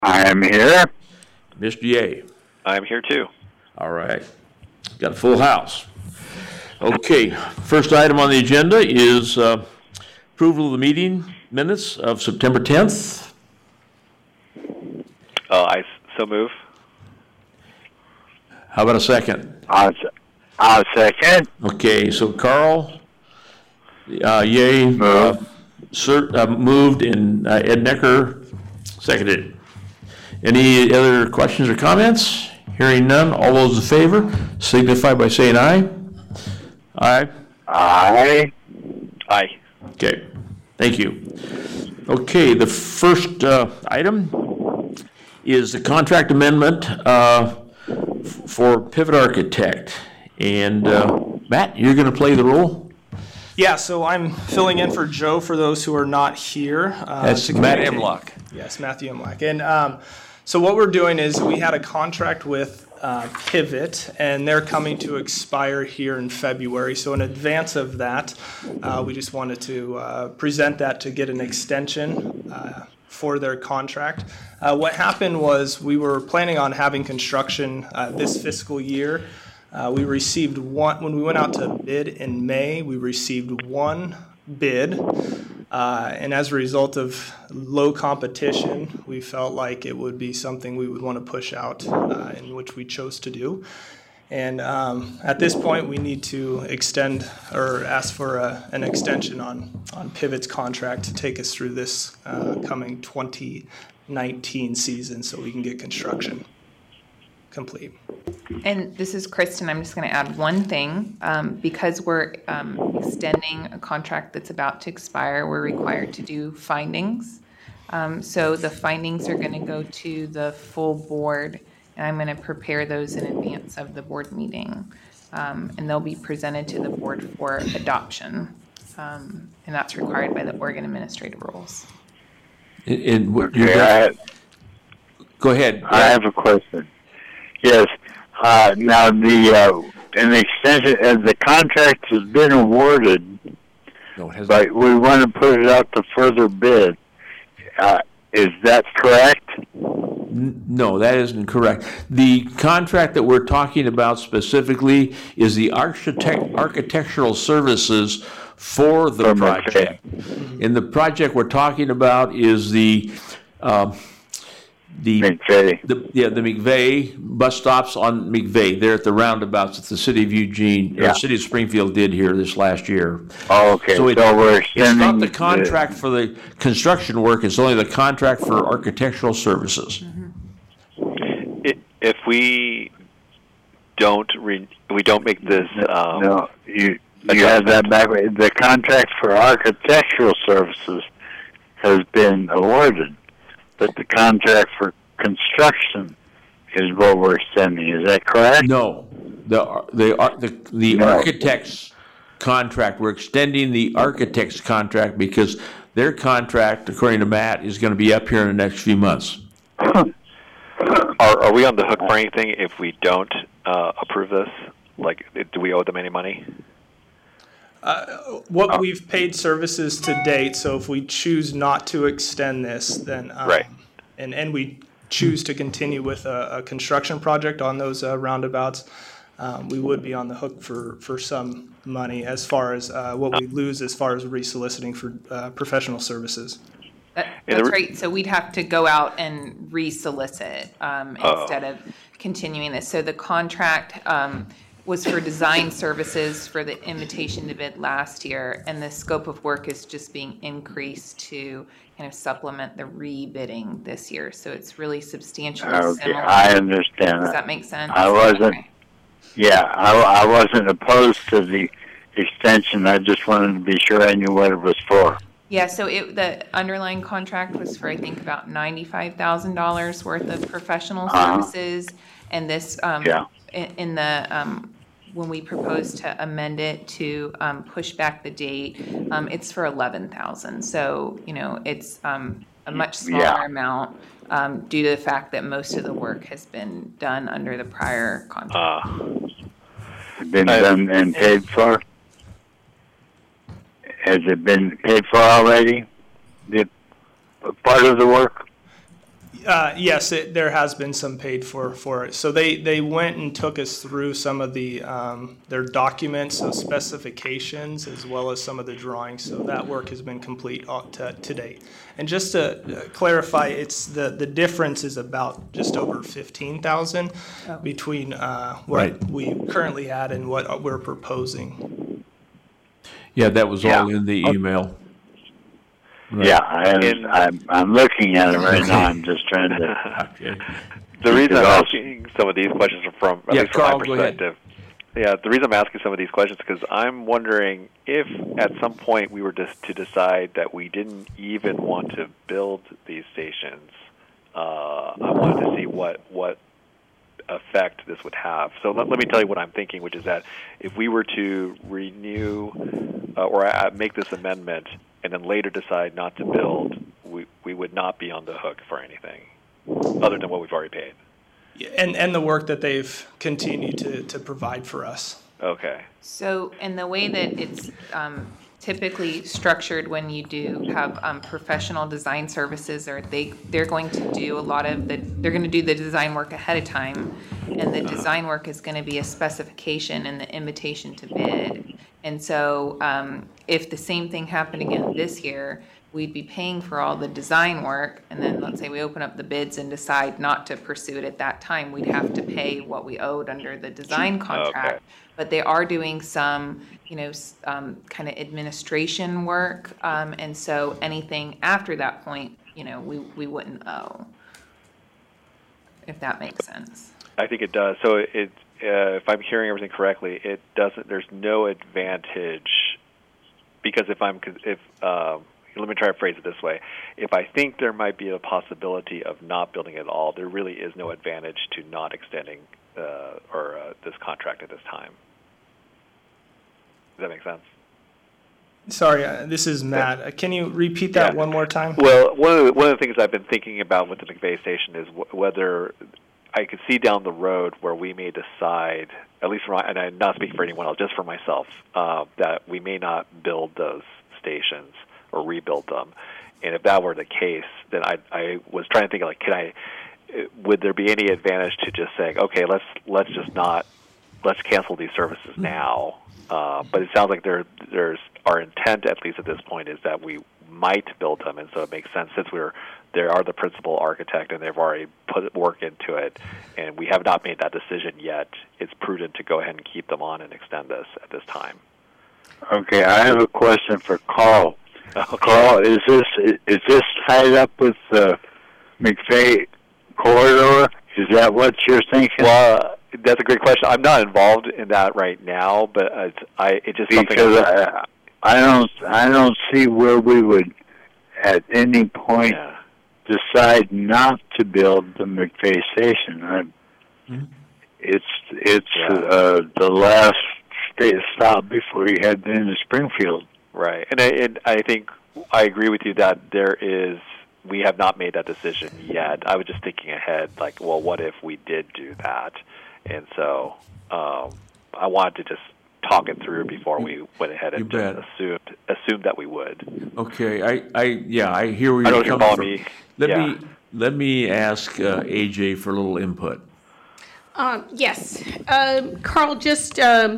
I am here. Mr. Ye. I'm here too. All right. Got a full house. Okay. First item on the agenda is approval of the meeting minutes of September 10th. I so move. How about a second? I'll second. Okay. So Carl, Ye, Move. moved, and Ed Necker seconded. Any other questions or comments? Hearing none, all those in favor signify by saying aye. Aye. Aye. Aye. Okay, thank you. Okay, the first item is the contract amendment for Pivot Architect. And Matt, you're going to play the role? Yeah, so I'm filling in for Joe for those who are not here. That's Matt Emlock. Yes, Matthew Emlock. And so what we're doing is we had a contract with Pivot, and they're coming to expire here in February. So in advance of that, we just wanted to present that to get an extension for their contract. What happened was we were planning on having construction this fiscal year. We received one, when we went out to bid in May, we received one bid. And as a result of low competition, we felt like it would be something we would want to push out, in which we chose to do. And at this point, we need to extend or ask for an extension on Pivot's contract to take us through this coming 2019 season so we can get construction complete. And this is Kristen. I'm just going to add one thing. Because we're extending a contract that's about to expire, we're required to do findings. So the findings are going to go to the full board, and I'm going to prepare those in advance of the board meeting. And they'll be presented to the board for adoption. And that's required by the Oregon Administrative Rules. Go ahead. I have a question. Yes. Now an extension, the contract has been awarded, No, it hasn't. but we want to put it out to further bid. Is that correct? No, that isn't correct. The contract that we're talking about specifically is the architectural services for the project. And the project we're talking about is the McVeigh. the McVeigh bus stops on McVeigh. They're at the roundabouts that the city of Eugene, or city of Springfield did here this last year. Oh, okay. So we're it's extending not the contract for the construction work, it's only the contract for architectural services. If we don't make this, no, you have that back. The contract for architectural services has been awarded, but the contract for construction is what we're extending. Is that correct? No, the architect's contract. We're extending the architect's contract because their contract, according to Matt, is going to be up here in the next few months. Are we on the hook for anything if we don't approve this? Like, do we owe them any money? What we've paid services to date, so if we choose not to extend this, then Right. and we choose to continue with a construction project on those roundabouts, we would be on the hook for some money as far as what we lose as far as resoliciting for professional services. That's right. So we'd have to go out and resolicit instead of continuing this. So the contract was for design services for the invitation to bid last year, and the scope of work is just being increased to kind of supplement the rebidding this year. So it's really substantially similar. I understand. Does that make sense? I wasn't. Okay. Yeah, I wasn't opposed to the extension. I just wanted to be sure I knew what it was for. Yeah, so the underlying contract was for, I think, about $95,000 worth of professional services, and this in the when we proposed to amend it to push back the date, it's for $11,000. So it's a much smaller amount due to the fact that most of the work has been done under the prior contract. Been done and paid for. Has it been paid for already? The part of the work? Yes, there has been some paid for it. So they went and took us through some of the their documents, so specifications, as well as some of the drawings. So that work has been complete to date. And just to clarify, it's the difference is about just over 15,000 between what we currently had and what we're proposing. Yeah, that was all in the email. Right. Yeah, I'm looking at it right now. I'm just trying to. Okay. The reason I'm asking some of these questions are from, at least from Carl, my perspective. Yeah, the reason I'm asking some of these questions is because I'm wondering if at some point we were just to decide that we didn't even want to build these stations. I wanted to see what effect this would have. So let me tell you what I'm thinking, which is that if we were to renew or make this amendment and then later decide not to build, we would not be on the hook for anything other than what we've already paid. And the work that they've continued to provide for us. Okay. So, and the way that it's typically structured when you do have professional design services, or they're going to do a lot of they're going to do the design work ahead of time, and the design work is going to be a specification and the invitation to bid. And so if the same thing happened again this year, we'd be paying for all the design work, and then let's say we open up the bids and decide not to pursue it at that time, we'd have to pay what we owed under the design contract. Okay. But they are doing some, kind of administration work, and so anything after that point, we wouldn't owe, if that makes sense. I think it does. So if I'm hearing everything correctly, it doesn't. There's no advantage because if let me try to phrase it this way. If I think there might be a possibility of not building at all, there really is no advantage to not extending this contract at this time. Does that make sense? Sorry, this is Matt. Can you repeat that one more time? Well, one of the things I've been thinking about with the McVeigh station is whether I could see down the road where we may decide, at least and I'm not speaking for anyone else, just for myself, that we may not build those stations or rebuild them. And if that were the case, then I was trying to think, like, would there be any advantage to just saying, okay, let's cancel these services now? But it sounds like there's our intent, at least at this point, is that we might build them, and so it makes sense since they are the principal architect and they've already put work into it, and we have not made that decision yet. It's prudent to go ahead and keep them on and extend this at this time. Okay, I have a question for Carl. Okay. Carl, is this tied up with the McVeigh corridor? Is that what you're thinking? Well, that's a great question. I'm not involved in that right now, but it just because I don't see where we would at any point decide not to build the McVeigh station. It's the last stop before you head into Springfield. Right, and I think I agree with you that we have not made that decision yet. I was just thinking ahead, like, well, what if we did do that? And so I wanted to just talk it through before we went ahead and just assumed that we would. Okay, I hear where you're coming from. Let me ask AJ for a little input. Yes, Carl, just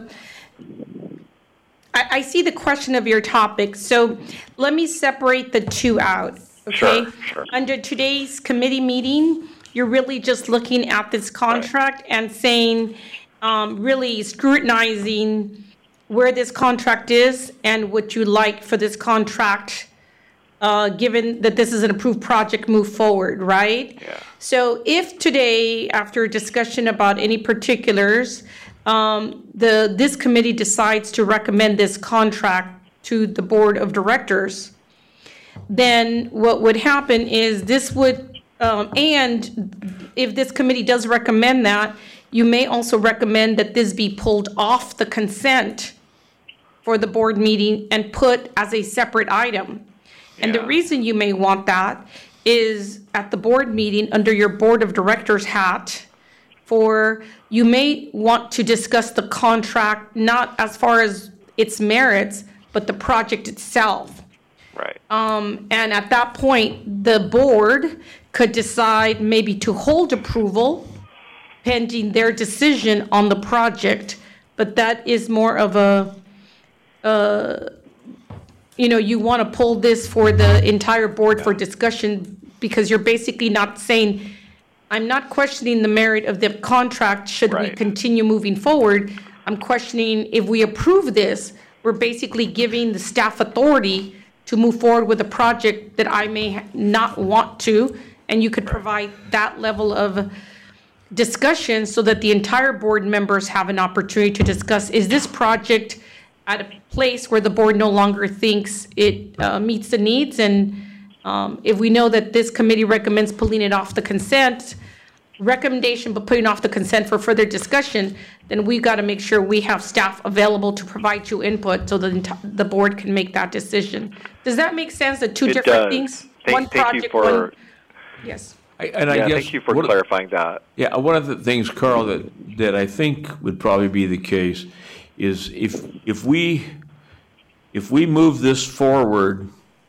I see the question of your topic, so let me separate the two out. Okay. Sure. Under today's committee meeting, you're really just looking at this contract and saying, really scrutinizing where this contract is and what you like for this contract, given that this is an approved project, move forward, right? Yeah. So if today, after discussion about any particulars, this committee decides to recommend this contract to the board of directors, then what would happen is this would, and if this committee does recommend that, you may also recommend that this be pulled off the consent for the board meeting and put as a separate item. And the reason you may want that is at the board meeting under your board of directors hat, you may want to discuss the contract, not as far as its merits, but the project itself. Right. And at that point, the board could decide maybe to hold approval pending their decision on the project, but that is more of a, you want to pull this for the entire board for discussion, because you're basically not saying, I'm not questioning the merit of the contract, should we Right. continue moving forward. I'm questioning if we approve this, we're basically giving the staff authority to move forward with a project that I may not want to, and you could provide that level of discussion so that the entire board members have an opportunity to discuss, is this project at a place where the board no longer thinks it meets the needs? And if we know that this committee recommends pulling it off the consent recommendation, but putting off the consent for further discussion, then we've got to make sure we have staff available to provide you input so that the board can make that decision. Does that make sense, the two It different does. things? Thank you for, Yes. I yeah, guess thank you for one- clarifying that. Yeah, one of the things, Carl, that I think would probably be the case is if we move this forward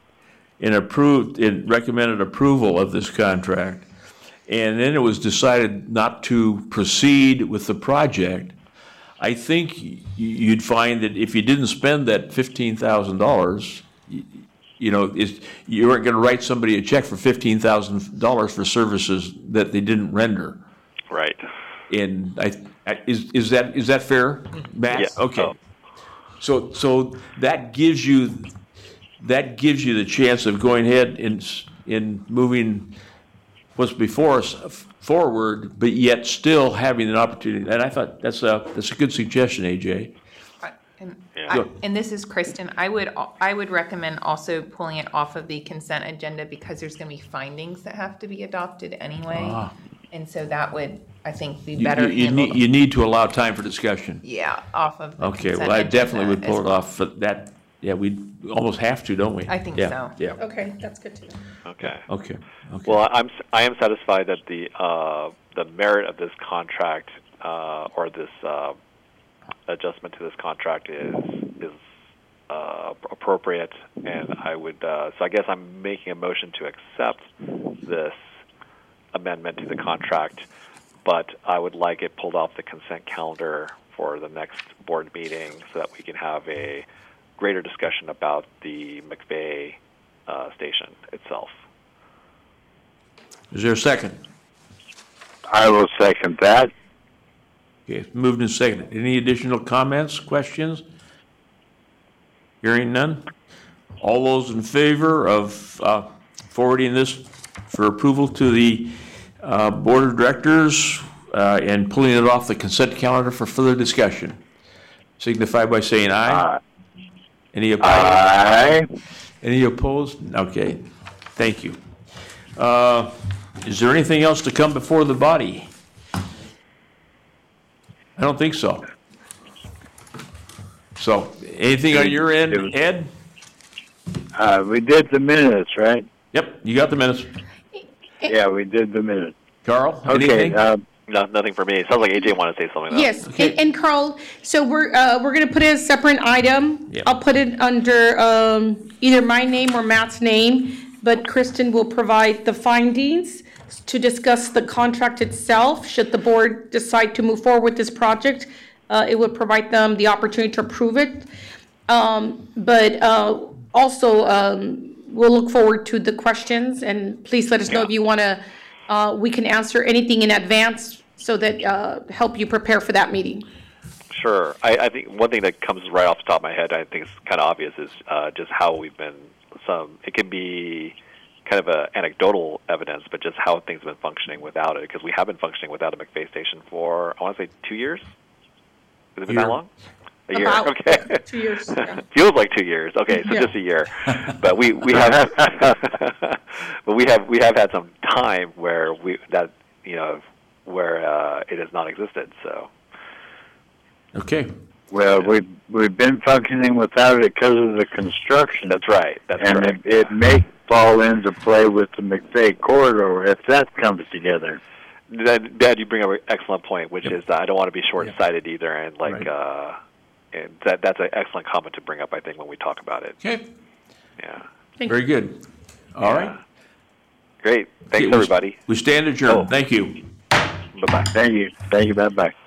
and recommended approval of this contract, and then it was decided not to proceed with the project, I think you'd find that if you didn't spend that $15,000, you weren't going to write somebody a check for $15,000 for services that they didn't render. Right. And is that fair, Matt? Yeah. Okay. Oh. So that gives you the chance of going ahead in moving what's before us forward, but yet still having an opportunity. And I thought that's a good suggestion, AJ. And this is Kristen. I would recommend also pulling it off of the consent agenda because there's going to be findings that have to be adopted anyway. And so that would, I think, be better You handled. need to allow time for discussion. Yeah, off of the Okay, consent well, I definitely would agenda pull as it well. off for that. Yeah, we almost have to, don't we? I think Yeah, so. Yeah. Okay, that's good to know. Okay. Okay. Well, I am satisfied that the merit of this contract or this adjustment to this contract is appropriate, and I would. So I guess I'm making a motion to accept this amendment to the contract, but I would like it pulled off the consent calendar for the next board meeting so that we can have a greater discussion about the McVeigh station itself. Is there a second? I will second that. Okay, moved and seconded. Any additional comments, questions? Hearing none? All those in favor of forwarding this for approval to the Board of Directors and pulling it off the consent calendar for further discussion, signify by saying aye. Any opposed? Aye. Any opposed? Okay, thank you. Is there anything else to come before the body? I don't think so. So, anything on your end, Ed? We did the minutes, right? Yep, you got the minutes. Yeah, we did the minutes. Carl, Okay, anything? No, nothing for me. It sounds like AJ wanted to say something. Though. Yes, Okay. and Carl, so we're gonna put it as a separate item. Yep. I'll put it under either my name or Matt's name, but Kristen will provide the findings to discuss the contract itself. Should the board decide to move forward with this project, it would provide them the opportunity to approve it. But also, we'll look forward to the questions, and please let us know if you want to, we can answer anything in advance so that help you prepare for that meeting. Sure. I think one thing that comes right off the top of my head, I think is kind of obvious, is just how we've been. It can be kind of a anecdotal evidence, but just how things have been functioning without it, because we have been functioning without a McVeigh station for, I want to say, 2 years. Has it been that long? A year. About Okay. 2 years. Yeah. Feels like 2 years. Okay, so Yeah. just a year. But we have but we have had some time where it has not existed. So Okay. Well, we've been functioning without it because of the construction. that's right. That's And correct. it may fall into play with the McVeigh corridor if that comes together. Dad, you bring up an excellent point, which is that I don't want to be short-sighted either, and and that's an excellent comment to bring up. I think when we talk about it. Okay, Yeah. Thank very good. All right. Great. Thanks, Okay, everybody. We stand adjourned. Oh. Thank you. Bye-bye. Thank you. Thank you. Bye-bye.